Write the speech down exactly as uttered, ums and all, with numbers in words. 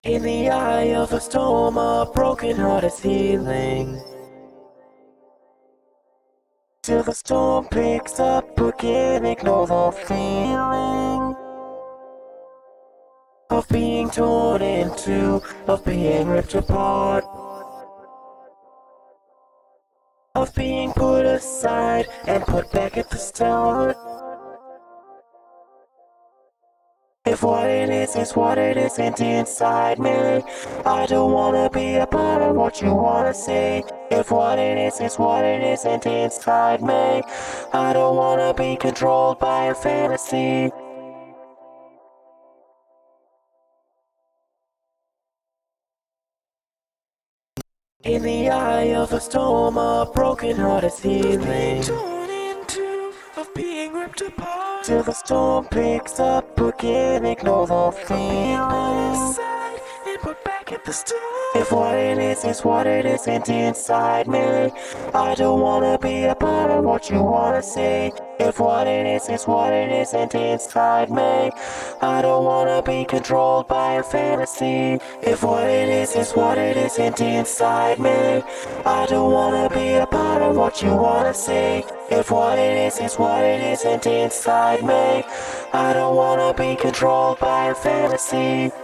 In the eye of a storm, a broken heart is healing. Till the storm picks up again, ignore the feeling of being torn in two, of being ripped apart, of being put aside and put back at the start. If what it is is what it isn't inside me, I don't wanna be a part of what you wanna see. If what it is is what it isn't inside me, I don't wanna be controlled by a fantasy. In the eye of a storm, a broken heart is healing. Torn in two, of being ripped apart. Till the storm picks up again, ignore the feeling and put back at the start. If what it is is what it isn't inside me, I don't wanna be a part of what you wanna see. If what it is is what it isn't inside me, I don't wanna be controlled by a fantasy. If what it is is what it isn't inside me, I don't wanna be a part of what you wanna see. If what it is is what it isn't inside me, I don't wanna be controlled by a fantasy.